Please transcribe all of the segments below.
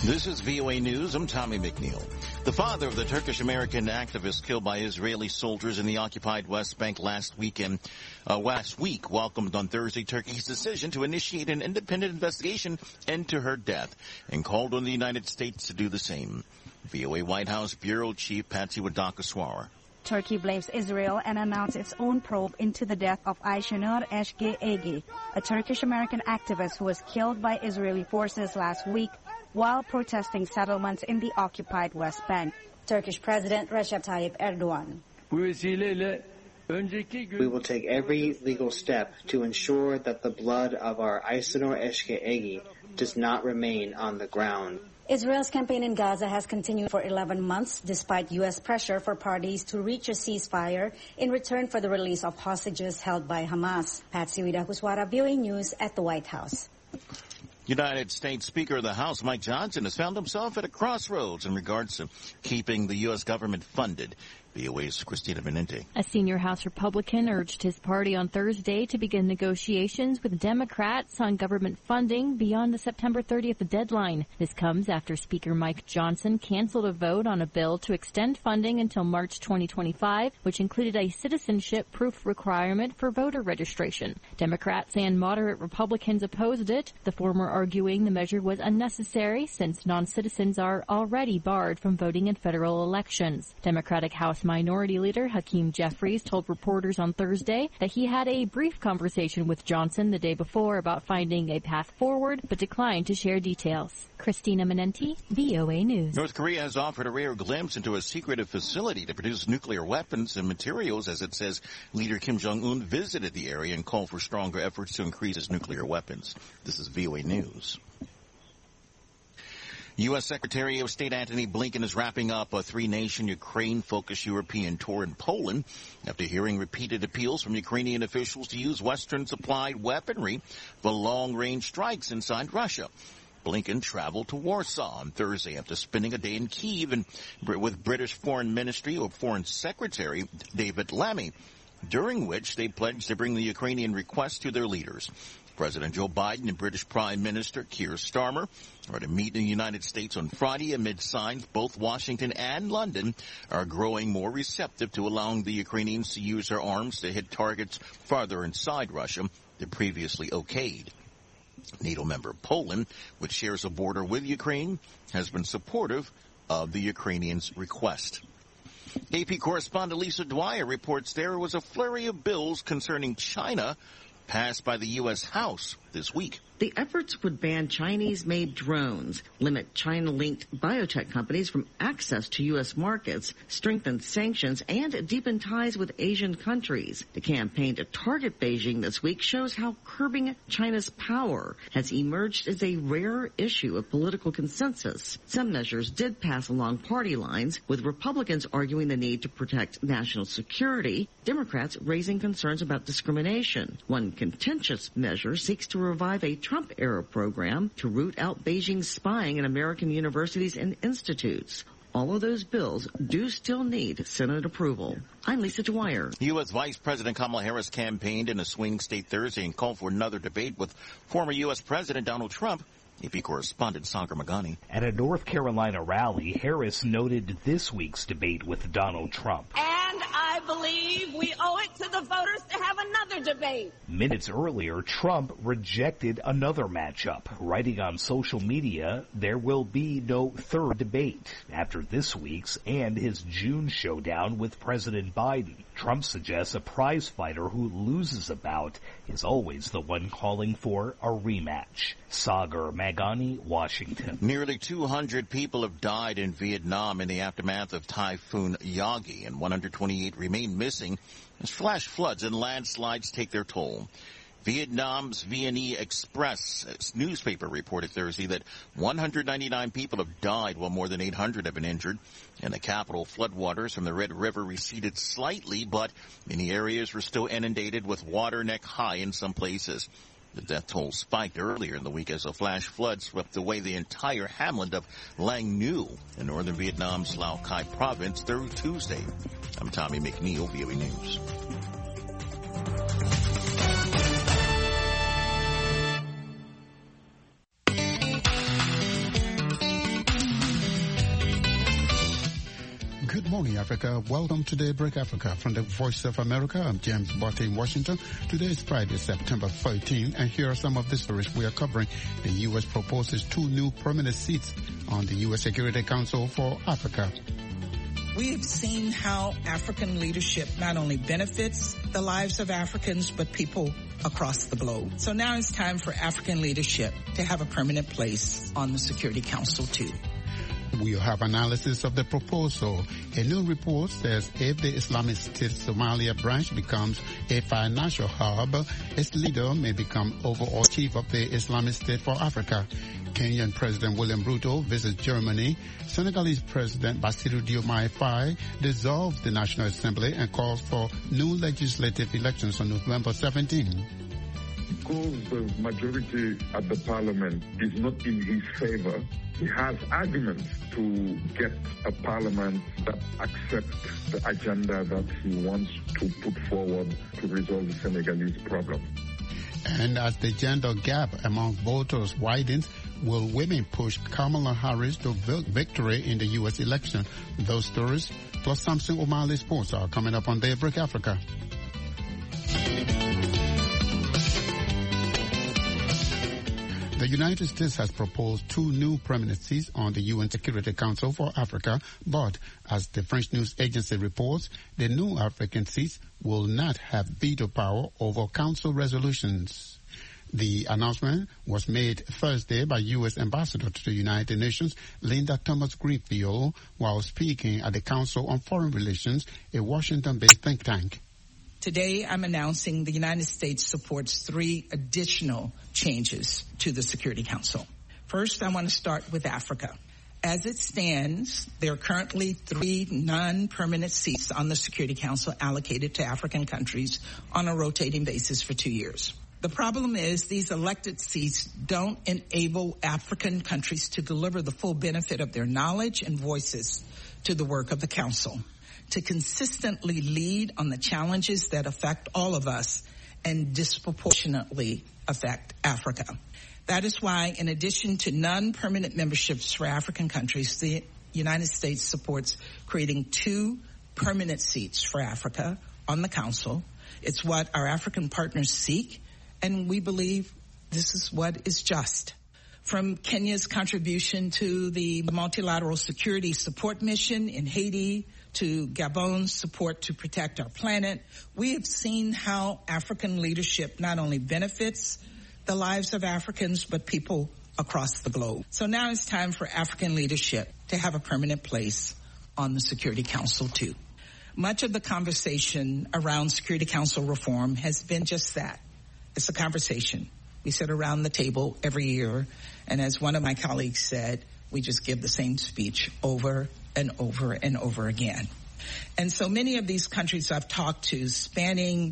This is VOA News. I'm Tommy McNeil. The father of the Turkish-American activist killed by Israeli soldiers in the occupied West Bank last week welcomed on Thursday Turkey's decision to initiate an independent investigation into her death and called on the United States to do the same. VOA White House Bureau Chief Patsy Wadakaswara. Turkey blames Israel and announced its own probe into the death of Ayşenur Eşkeğegi, a Turkish-American activist who was killed by Israeli forces last week while protesting settlements in the occupied West Bank. Turkish President Recep Tayyip Erdogan. We will take every legal step to ensure that the blood of our Ayşenur Eşkeğegi does not remain on the ground. Israel's campaign in Gaza has continued for 11 months despite U.S. pressure for parties to reach a ceasefire in return for the release of hostages held by Hamas. Patsy Wadakaswara, VOA News at the White House. United States Speaker of the House Mike Johnson has found himself at a crossroads in regards to keeping the U.S. government funded. VOA's Christina Benente. A senior House Republican urged his party on Thursday to begin negotiations with Democrats on government funding beyond the September 30th deadline. This comes after Speaker Mike Johnson canceled a vote on a bill to extend funding until March 2025, which included a citizenship proof requirement for voter registration. Democrats and moderate Republicans opposed it, the former arguing the measure was unnecessary since non-citizens are already barred from voting in federal elections. Democratic House Minority Leader Hakeem Jeffries told reporters on Thursday that he had a brief conversation with Johnson the day before about finding a path forward, but declined to share details. Christina Menenti, VOA News. North Korea has offered a rare glimpse into a secretive facility to produce nuclear weapons and materials as it says leader Kim Jong-un visited the area and called for stronger efforts to increase his nuclear weapons. This is VOA News. U.S. Secretary of State Antony Blinken is wrapping up a three-nation Ukraine-focused European tour in Poland after hearing repeated appeals from Ukrainian officials to use Western-supplied weaponry for long-range strikes inside Russia. Blinken traveled to Warsaw on Thursday after spending a day in Kyiv and with British Foreign Secretary David Lammy, during which they pledged to bring the Ukrainian request to their leaders. President Joe Biden and British Prime Minister Keir Starmer are to meet in the United States on Friday amid signs both Washington and London are growing more receptive to allowing the Ukrainians to use their arms to hit targets farther inside Russia than previously okayed. NATO member Poland, which shares a border with Ukraine, has been supportive of the Ukrainians' request. AP correspondent Lisa Dwyer reports there was a flurry of bills concerning China passed by the U.S. House this week. The efforts would ban Chinese-made drones, limit China-linked biotech companies from access to U.S. markets, strengthen sanctions, and deepen ties with Asian countries. The campaign to target Beijing this week shows how curbing China's power has emerged as a rare issue of political consensus. Some measures did pass along party lines, with Republicans arguing the need to protect national security, Democrats raising concerns about discrimination. One contentious measure seeks to revive a Trump-era program to root out Beijing's spying in American universities and institutes. All of those bills do still need Senate approval. I'm Lisa Dwyer. U.S. Vice President Kamala Harris campaigned in a swing state Thursday and called for another debate with former U.S. President Donald Trump. AP correspondent Sagar Magani. At a North Carolina rally, Harris noted this week's debate with Donald Trump. And I believe we owe it to the voters to have another debate. Minutes earlier, Trump rejected another matchup, writing on social media, there will be no third debate after this week's and his June showdown with President Biden. Trump suggests a prize fighter who loses a bout is always the one calling for a rematch. Sagar Magani, Washington. Nearly 200 people have died in Vietnam in the aftermath of Typhoon Yagi, and 128 remain missing as flash floods and landslides take their toll. Vietnam's VNE Express newspaper reported Thursday that 199 people have died while more than 800 have been injured. In the capital, floodwaters from the Red River receded slightly, but many areas were still inundated with water neck high in some places. The death toll spiked earlier in the week as a flash flood swept away the entire hamlet of Lang Nu in northern Vietnam's Lao Cai province through Tuesday. I'm Tommy McNeil, VOA News. morning, Africa. Welcome to Daybreak Africa from the Voice of America. I'm James Botte in Washington. Today is Friday, September 13, and here are some of the stories we are covering. The U.S. proposes 2 new permanent seats on the U.S. Security Council for Africa. We have seen how African leadership not only benefits the lives of Africans, but people across the globe. So now it's time for African leadership to have a permanent place on the Security Council, too. We'll have analysis of the proposal. A new report says if the Islamic State Somalia branch becomes a financial hub, its leader may become overall chief of the Islamic State for Africa. Kenyan President William Ruto visits Germany. Senegalese President Bassirou Diomaye Faye dissolves the National Assembly and calls for new legislative elections on November 17. Because the majority at the parliament is not in his favor, he has arguments to get a parliament that accepts the agenda that he wants to put forward to resolve the Senegalese problem. And as the gender gap among voters widens, will women push Kamala Harris to victory in the U.S. election? Those stories, plus Samson O'Malley Sports, are coming up on Daybreak Africa. The United States has proposed 2 new permanent seats on the UN Security Council for Africa, but as the French news agency reports, the new African seats will not have veto power over council resolutions. The announcement was made Thursday by U.S. Ambassador to the United Nations, Linda Thomas-Greenfield, while speaking at the Council on Foreign Relations, a Washington-based think tank. Today, I'm announcing the United States supports 3 additional changes to the Security Council. First, I want to start with Africa. As it stands, there are currently 3 non-permanent seats on the Security Council allocated to African countries on a rotating basis for 2 years. The problem is these elected seats don't enable African countries to deliver the full benefit of their knowledge and voices to the work of the Council, to consistently lead on the challenges that affect all of us and disproportionately affect Africa. That is why, in addition to non-permanent memberships for African countries, the United States supports creating 2 permanent seats for Africa on the Council. It's what our African partners seek, and we believe this is what is just. From Kenya's contribution to the Multilateral Security Support Mission in Haiti to Gabon's support to protect our planet, we have seen how African leadership not only benefits the lives of Africans, but people across the globe. So now it's time for African leadership to have a permanent place on the Security Council, too. Much of the conversation around Security Council reform has been just that. It's a conversation. We sit around the table every year, and as one of my colleagues said, we just give the same speech over and over and over again. And so many of these countries I've talked to, spanning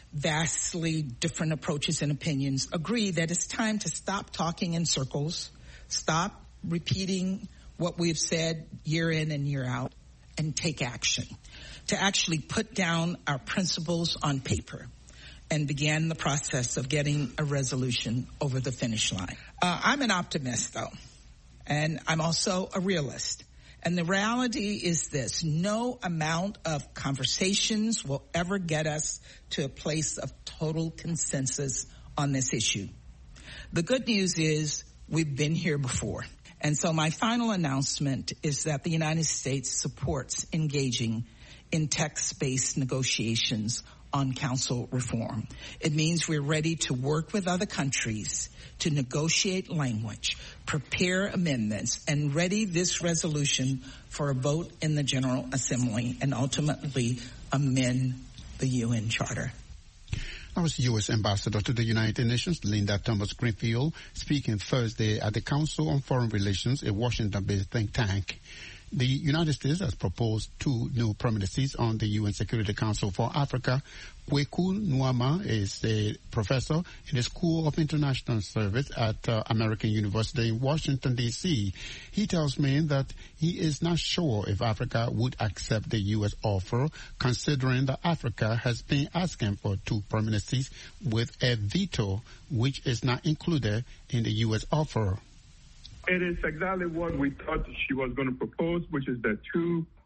vastly different approaches and opinions, agree that it's time to stop talking in circles, stop repeating what we've said year in and year out, and take action, to actually put down our principles on paper and begin the process of getting a resolution over the finish line. I'm an optimist, though, and I'm also a realist. And the reality is this: no amount of conversations will ever get us to a place of total consensus on this issue. The good news is we've been here before. And so my final announcement is that the United States supports engaging in text-based negotiations on council reform. It means we're ready to work with other countries to negotiate language, prepare amendments, and ready this resolution for a vote in the General Assembly and ultimately amend the UN Charter. That was U.S. Ambassador to the United Nations, Linda Thomas-Greenfield, speaking Thursday at the Council on Foreign Relations, a Washington-based think tank. The United States has proposed 2 new permanent seats on the UN Security Council for Africa. Kweku Nwama is a professor in the School of International Service at American University in Washington, D.C. He tells me that he is not sure if Africa would accept the U.S. offer, considering that Africa has been asking for 2 permanent seats with a veto, which is not included in the U.S. offer. It is exactly what we thought she was going to propose, which is the 2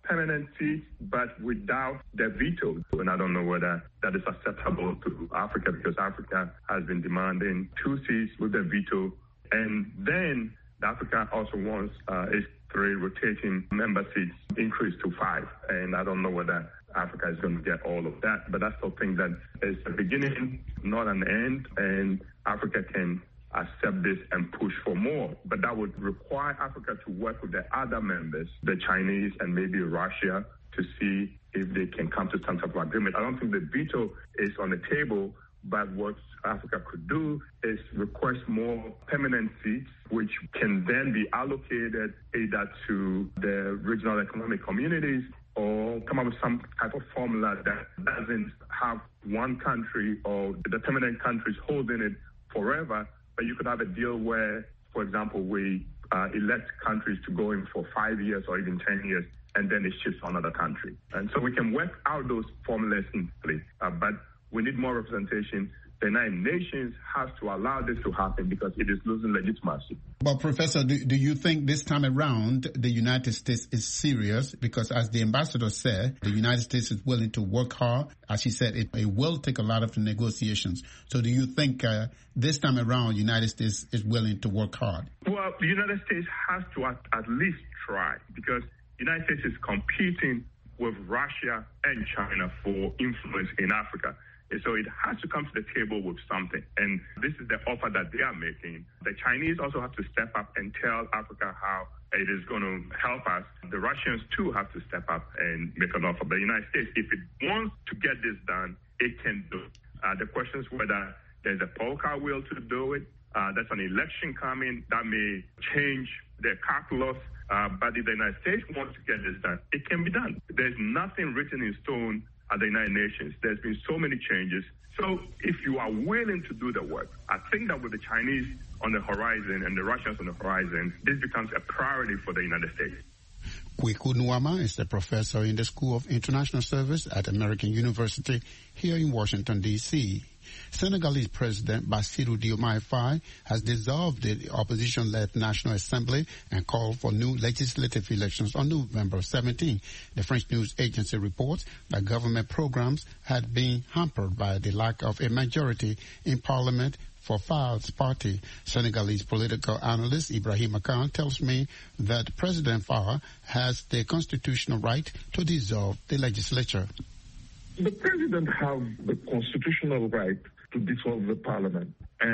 permanent seats, but without their veto. And I don't know whether that is acceptable to Africa, because Africa has been demanding 2 seats with their veto. And then Africa also wants its 3 rotating member seats increased to 5. And I don't know whether Africa is going to get all of that. But I still think that it's a beginning, not an end, and Africa can accept this and push for more. But that would require Africa to work with the other members, the Chinese and maybe Russia, to see if they can come to some type of agreement. I don't think the veto is on the table, but what Africa could do is request more permanent seats, which can then be allocated either to the regional economic communities or come up with some type of formula that doesn't have one country or the permanent countries holding it forever. But you could have a deal where, for example, we elect countries to go in for 5 years or even 10 years, and then it shifts to another country. And so we can work out those formulas in place, but we need more representation. The United Nations has to allow this to happen because it is losing legitimacy. But Professor, do you think this time around the United States is serious? Because as the ambassador said, the United States is willing to work hard. As he said, it will take a lot of negotiations. So do you think this time around the United States is willing to work hard? Well, the United States has to at least try, because the United States is competing with Russia and China for influence in Africa. And so it has to come to the table with something. And this is the offer that they are making. The Chinese also have to step up and tell Africa how it is going to help us. The Russians, too, have to step up and make an offer. But the United States, if it wants to get this done, it can do it. The question is whether there's a political will to do it. There's an election coming that may change their calculus. But if the United States wants to get this done, it can be done. There's nothing written in stone at the United Nations. There's been so many changes. So if you are willing to do the work, I think that with the Chinese on the horizon and the Russians on the horizon, this becomes a priority for the United States. Kweku Nwama is the professor in the School of International Service at American University here in Washington, D.C. Senegalese President Bassirou Diomaye Faye has dissolved the opposition-led National Assembly and called for new legislative elections on November 17. The French news agency reports that government programs had been hampered by the lack of a majority in parliament for Faye's party. Senegalese political analyst Ibrahima Khan tells me that President Faye has the constitutional right to dissolve the legislature. The president has the constitutional right to dissolve the parliament.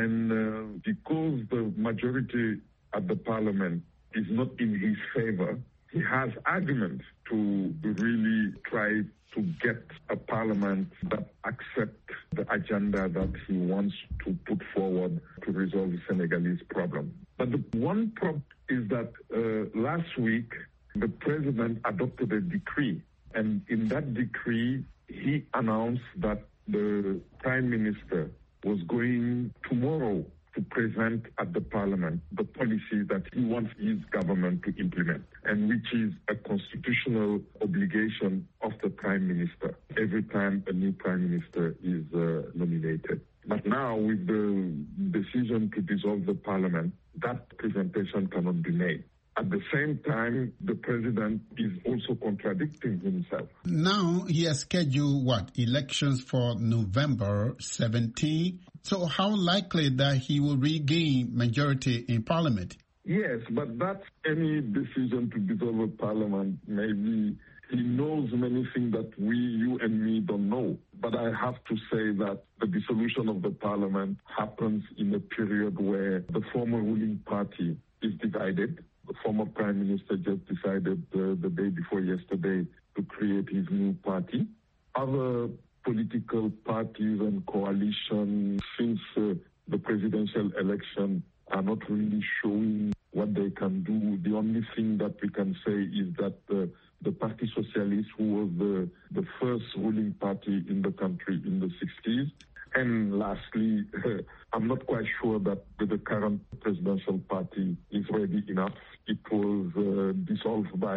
And because the majority at the parliament is not in his favor, he has arguments to really try to get a parliament that accepts the agenda that he wants to put forward to resolve the Senegalese problem. But the one problem is that last week, the president adopted a decree. And in that decree, he announced that the prime minister was going tomorrow to present at the parliament the policy that he wants his government to implement, and which is a constitutional obligation of the prime minister every time a new prime minister is nominated. But now, with the decision to dissolve the parliament, that presentation cannot be made. At the same time, the president is also contradicting himself. Now he has scheduled, elections for November 17? So how likely that he will regain majority in parliament? Yes, but that's any decision to dissolve a parliament. Maybe he knows many things that we, you and me don't know. But I have to say that the dissolution of the parliament happens in a period where the former ruling party is divided. The former prime minister just decided the day before yesterday to create his new party. Other political parties and coalitions since the presidential election are not really showing what they can do. The only thing that we can say is that the Parti Socialiste, who was the first ruling party in the country in the 60s, and lastly, I'm not quite sure that the current presidential party is ready enough. It was dissolved by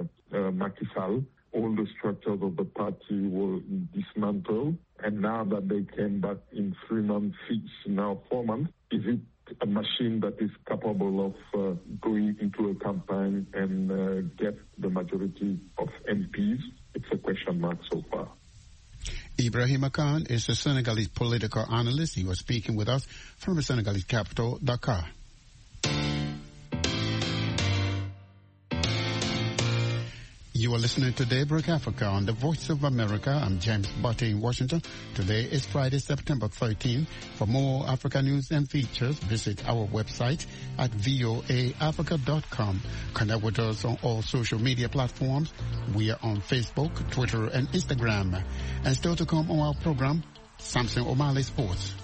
Macky Sall. All the structures of the party were dismantled. And now that they came back in 3 months, now 4 months, is it a machine that is capable of going into a campaign and get the majority of MPs. It's a question mark so far. Ibrahima Khan is a Senegalese political analyst. He was speaking with us from the Senegalese capital, Dakar. You are listening to Daybreak Africa on the Voice of America. I'm James Butte in Washington. Today is Friday, September 13. For more Africa news and features, visit our website at voaafrica.com. Connect with us on all social media platforms. We are on Facebook, Twitter, and Instagram. And still to come on our program, Samson O'Malley Sports.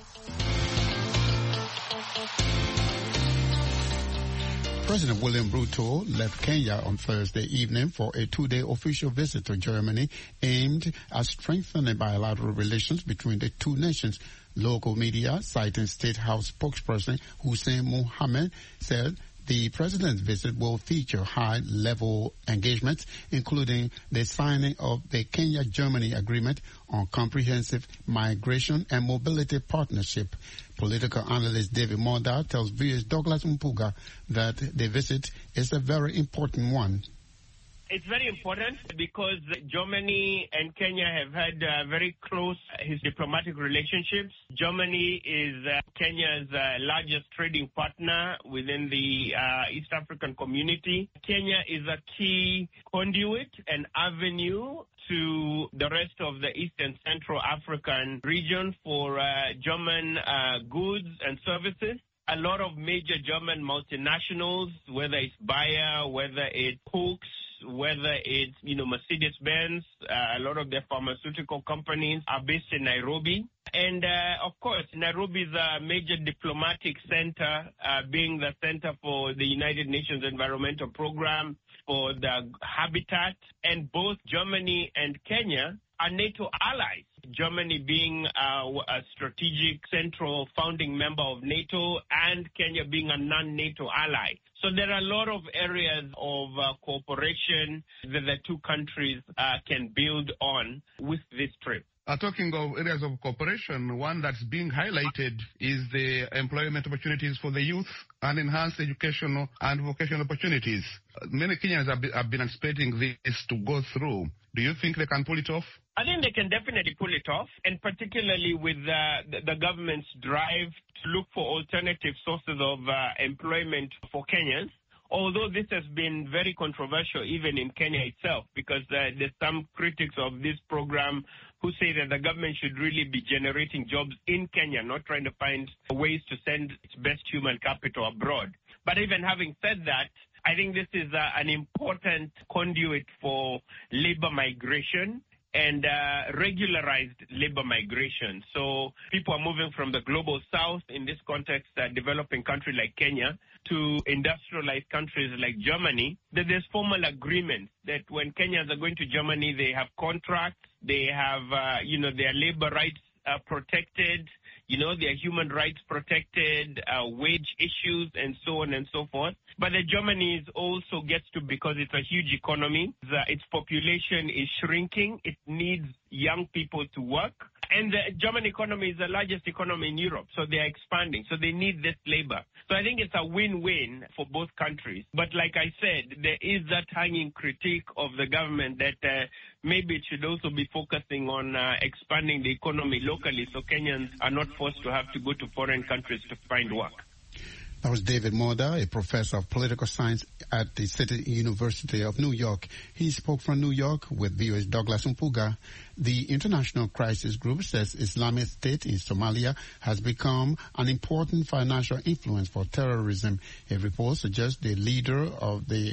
President William Ruto left Kenya on Thursday evening for a two-day official visit to Germany aimed at strengthening bilateral relations between the two nations. Local media, citing State House spokesperson Hussein Mohammed, said the president's visit will feature high-level engagements, including the signing of the Kenya-Germany Agreement on Comprehensive Migration and Mobility Partnership. Political analyst David Monda tells VOA's Douglas Mpuga that the visit is a very important one. It's very important because Germany and Kenya have had very close diplomatic relationships. Germany is Kenya's largest trading partner within the East African community. Kenya is a key conduit and avenue to the rest of the East and Central African region for German goods and services. A lot of major German multinationals, whether it's Bayer, whether it's Cooks, whether it's, Mercedes-Benz, a lot of their pharmaceutical companies are based in Nairobi. And, of course, Nairobi is a major diplomatic center, being the center for the United Nations Environmental Program, for the habitat. And both Germany and Kenya are NATO allies. Germany being a strategic central founding member of NATO and Kenya being a non-NATO ally. So there are a lot of areas of cooperation that the two countries can build on with this trip. Talking of areas of cooperation, one that's being highlighted is the employment opportunities for the youth and enhanced educational and vocational opportunities. Many Kenyans have been anticipating this to go through. Do you think they can pull it off? I think they can definitely pull it off, and particularly with the government's drive to look for alternative sources of employment for Kenyans. Although this has been very controversial even in Kenya itself, because there's some critics of this program who say that the government should really be generating jobs in Kenya, not trying to find ways to send its best human capital abroad. But even having said that, I think this is an important conduit for labor migration and regularized labor migration. So people are moving from the global south, in this context, a developing country like Kenya, to industrialized countries like Germany. That there's formal agreements that when Kenyans are going to Germany, they have contracts, they have, their labor rights protected, their human rights protected, wage issues, and so on and so forth. But Germany also gets to, because it's a huge economy, its population is shrinking. It needs young people to work. And the German economy is the largest economy in Europe, so they are expanding. So they need this labor. So I think it's a win-win for both countries. But like I said, there is that hanging critique of the government that maybe it should also be focusing on expanding the economy locally so Kenyans are not forced to have to go to foreign countries to find work. That was David Moda, a professor of political science at the City University of New York. He spoke from New York with VOA's Douglas Mpuga. The International Crisis Group says Islamic State in Somalia has become an important financial influence for terrorism. A report suggests the leader of the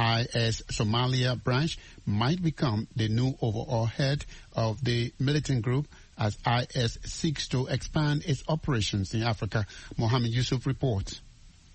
IS Somalia branch might become the new overall head of the militant group as IS seeks to expand its operations in Africa. Mohammed Yusuf reports.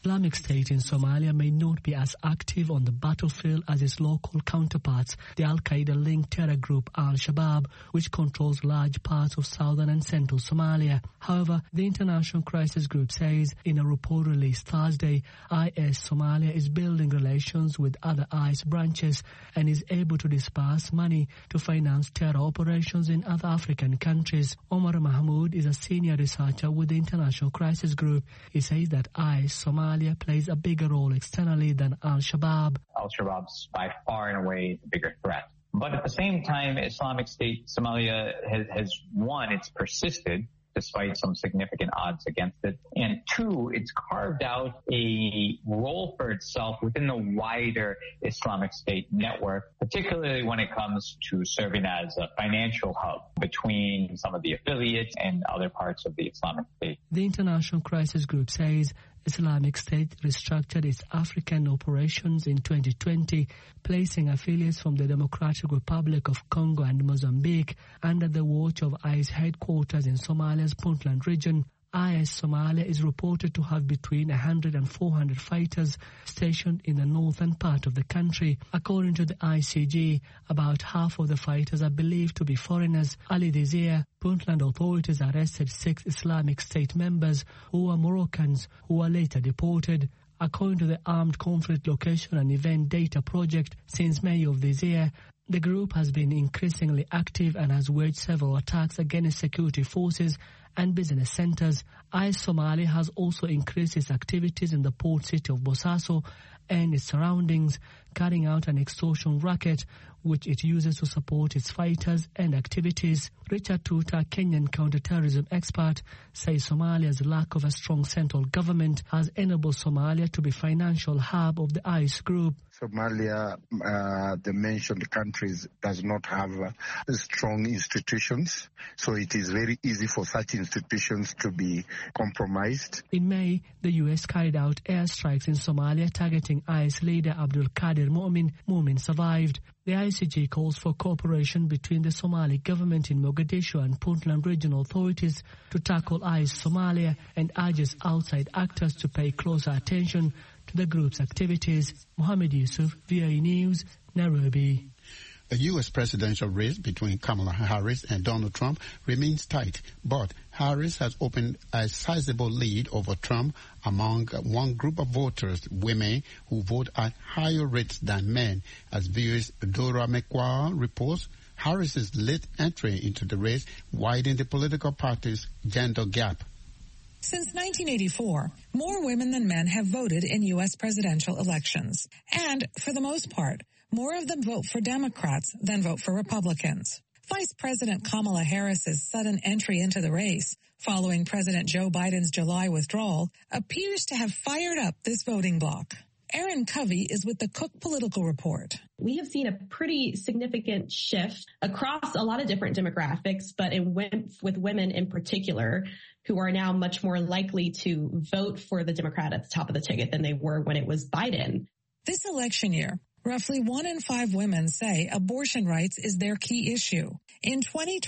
Islamic State in Somalia may not be as active on the battlefield as its local counterparts, the Al-Qaeda-linked terror group Al-Shabaab, which controls large parts of southern and central Somalia. However, the International Crisis Group says in a report released Thursday, IS Somalia is building relations with other IS branches and is able to disperse money to finance terror operations in other African countries. Omar Mahmoud is a senior researcher with the International Crisis Group. He says that IS Somalia plays a bigger role externally than Al-Shabaab. Al-Shabaab's by far and away the bigger threat. But at the same time, Islamic State Somalia has one, it's persisted despite some significant odds against it. And two, it's carved out a role for itself within the wider Islamic State network, particularly when it comes to serving as a financial hub between some of the affiliates and other parts of the Islamic State. The International Crisis Group says Islamic State restructured its African operations in 2020, placing affiliates from the Democratic Republic of Congo and Mozambique under the watch of IS headquarters in Somalia's Puntland region. IS Somalia is reported to have between 100 and 400 fighters stationed in the northern part of the country. According to the ICG, about half of the fighters are believed to be foreigners. Early this year, Puntland authorities arrested 6 Islamic State members who were Moroccans who were later deported. According to the Armed Conflict Location and Event Data Project, since May of this year, the group has been increasingly active and has waged several attacks against security forces and business centers. IS Somalia has also increased its activities in the port city of Bosaso and its surroundings, carrying out an extortion racket which it uses to support its fighters and activities. Richard Tuta, Kenyan counterterrorism expert, says Somalia's lack of a strong central government has enabled Somalia to be financial hub of the IS group. Somalia, the mentioned countries, does not have strong institutions, so it is very easy for such institutions to be compromised. In May, the U.S. carried out airstrikes in Somalia targeting IS leader Abdul Qadir Mu'min. Mu'min survived. The ICG calls for cooperation between the Somali government in Mogadishu and Puntland regional authorities to tackle IS Somalia and urges outside actors to pay closer attention to the group's activities. Mohammed Yusuf, VOA News, Nairobi. The U.S. presidential race between Kamala Harris and Donald Trump remains tight, but Harris has opened a sizable lead over Trump among one group of voters, women, who vote at higher rates than men. As VOA's Dora McQuarrie reports, Harris's late entry into the race widened the political party's gender gap. Since 1984, more women than men have voted in U.S. presidential elections. And, for the most part, more of them vote for Democrats than vote for Republicans. Vice President Kamala Harris's sudden entry into the race, following President Joe Biden's July withdrawal, appears to have fired up this voting bloc. Erin Covey is with the Cook Political Report. We have seen a pretty significant shift across a lot of different demographics, but with women in particular, who are now much more likely to vote for the Democrat at the top of the ticket than they were when it was Biden. This election year, roughly 1 in 5 women say abortion rights is their key issue. In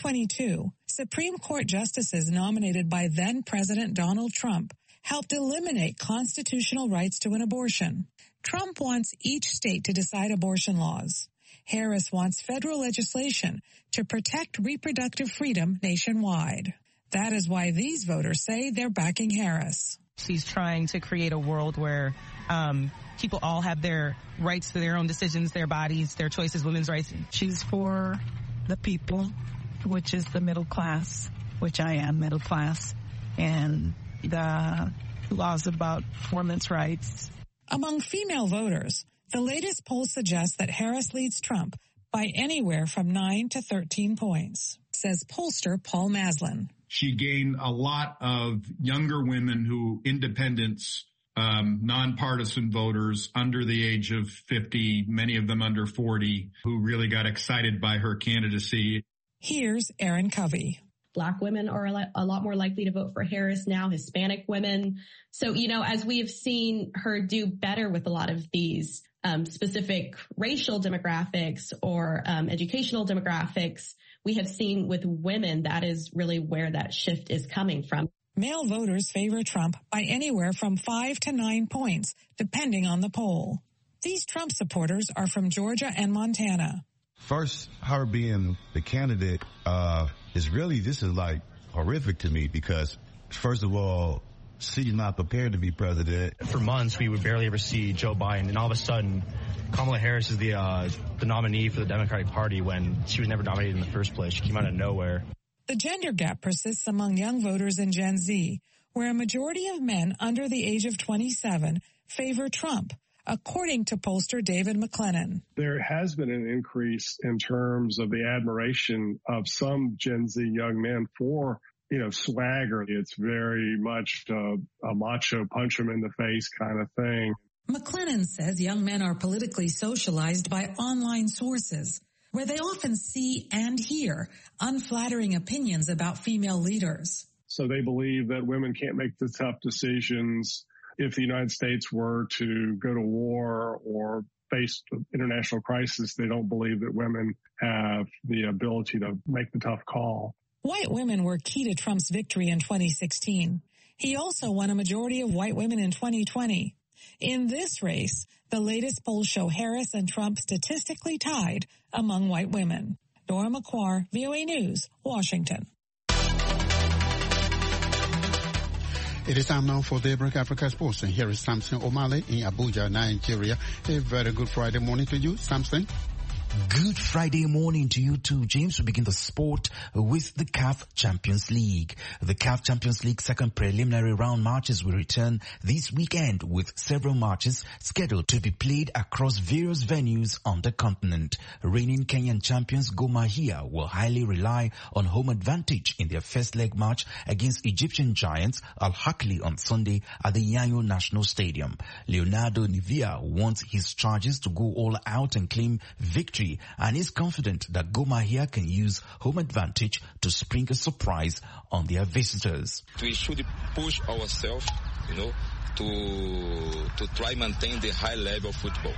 2022, Supreme Court justices nominated by then-President Donald Trump helped eliminate constitutional rights to an abortion. Trump wants each state to decide abortion laws. Harris wants federal legislation to protect reproductive freedom nationwide. That is why these voters say they're backing Harris. She's trying to create a world where people all have their rights to their own decisions, their bodies, their choices, women's rights. She's for the people, which is the middle class, which I am middle class, and the laws about women's rights. Among female voters, the latest poll suggests that Harris leads Trump by anywhere from 9 to 13 points, says pollster Paul Maslin. She gained a lot of younger women who independents, nonpartisan voters under the age of 50, many of them under 40, who really got excited by her candidacy. Here's Erin Covey. Black women are a lot more likely to vote for Harris now, Hispanic women. So, as we have seen her do better with a lot of these specific racial demographics or educational demographics, we have seen with women, that is really where that shift is coming from. Male voters favor Trump by anywhere from 5 to 9 points, depending on the poll. These Trump supporters are from Georgia and Montana. First, her being the candidate this is like horrific to me because, first of all, she's not prepared to be president. For months, we would barely ever see Joe Biden, and all of a sudden, Kamala Harris is the nominee for the Democratic Party when she was never nominated in the first place. She came out of nowhere. The gender gap persists among young voters in Gen Z, where a majority of men under the age of 27 favor Trump, according to pollster David McLennan. There has been an increase in terms of the admiration of some Gen Z young men for, swagger. It's very much a macho punch him in the face kind of thing. McLennan says young men are politically socialized by online sources, where they often see and hear unflattering opinions about female leaders. So they believe that women can't make the tough decisions. If the United States were to go to war or face international crisis, they don't believe that women have the ability to make the tough call. White women were key to Trump's victory in 2016. He also won a majority of white women in 2020. In this race, the latest polls show Harris and Trump statistically tied among white women. Dora McQuarrie, VOA News, Washington. It is time now for Daybreak Africa Sports, and here is Samson Omale in Abuja, Nigeria. A very good Friday morning to you, Samson. Good Friday morning to you too, James. We begin the sport with the CAF Champions League. The CAF Champions League second preliminary round matches will return this weekend with several matches scheduled to be played across various venues on the continent. Reigning Kenyan champions Gor Mahia will highly rely on home advantage in their first leg match against Egyptian giants Al Ahly on Sunday at the Nyayo National Stadium. Leonardo Nivea wants his charges to go all out and claim victory, and is confident that Gor Mahia can use home advantage to spring a surprise on their visitors. We should push ourselves, to try maintain the high level of football,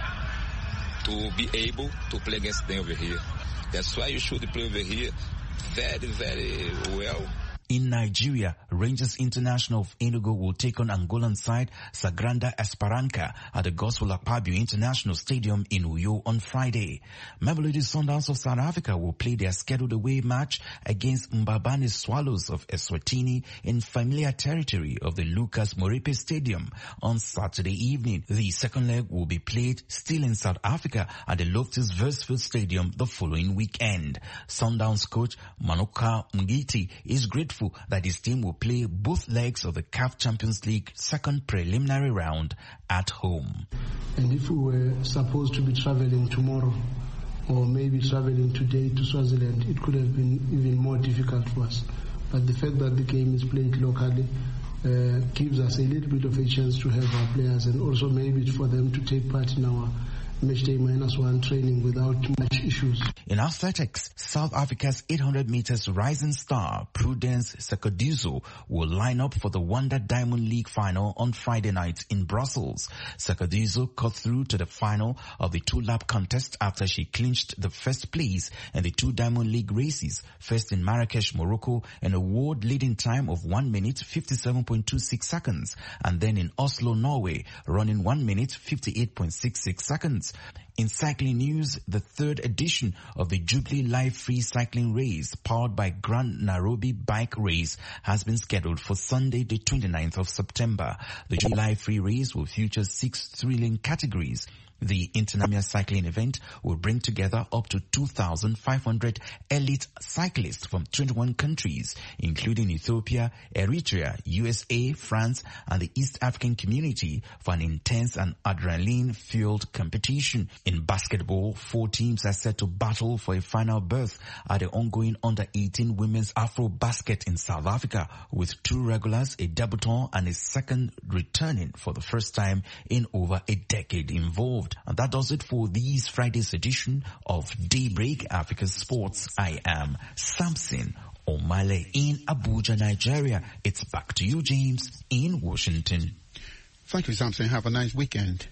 to be able to play against them over here. That's why you should play over here very, very well. In Nigeria, Rangers International of Enugu will take on Angolan side Sagrada Esperança at the Gospel Akpabio International Stadium in Uyo on Friday. Mamelodi Sundowns of South Africa will play their scheduled away match against Mbabane Swallows of Eswatini in familiar territory of the Lucas Moripe Stadium on Saturday evening. The second leg will be played still in South Africa at the Loftus Versfeld Stadium the following weekend. Sundowns coach Manoka Mngiti is grateful that his team will play both legs of the CAF Champions League second preliminary round at home. And if we were supposed to be traveling tomorrow or maybe traveling today to Swaziland, it could have been even more difficult for us. But the fact that the game is played locally gives us a little bit of a chance to have our players and also maybe for them to take part in our matchday -1 training without much issues. In athletics, South Africa's 800 meters rising star Prudence Sekodiso will line up for the Wanda Diamond League final on Friday night in Brussels. Sekodiso cut through to the final of the two-lap contest after she clinched the first place in the two Diamond League races, first in Marrakesh, Morocco, in a world-leading time of 1 minute 57.26 seconds, and then in Oslo, Norway, running 1 minute 58.66 seconds. In cycling news, the third edition of the Jubilee Live Free Cycling Race, powered by Grand Nairobi Bike Race, has been scheduled for Sunday, the 29th of September. The Jubilee Live Free Race will feature 6 thrilling categories. The international cycling event will bring together up to 2,500 elite cyclists from 21 countries, including Ethiopia, Eritrea, USA, France, and the East African community for an intense and adrenaline-fueled competition. In basketball, 4 teams are set to battle for a final berth at the ongoing Under-18 Women's Afro-Basket in South Africa, with 2 regulars, a debutant, and a second returning for the first time in over a decade involved. And that does it for this Friday's edition of Daybreak Africa Sports. I am Samson Omale in Abuja, Nigeria. It's back to you, James, in Washington. Thank you, Samson. Have a nice weekend.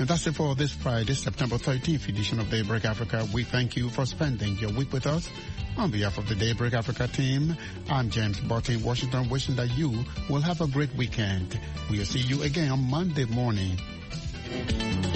And that's it for this Friday, September 13th edition of Daybreak Africa. We thank you for spending your week with us. On behalf of the Daybreak Africa team, I'm James Botte in Washington, wishing that you will have a great weekend. We'll see you again on Monday morning.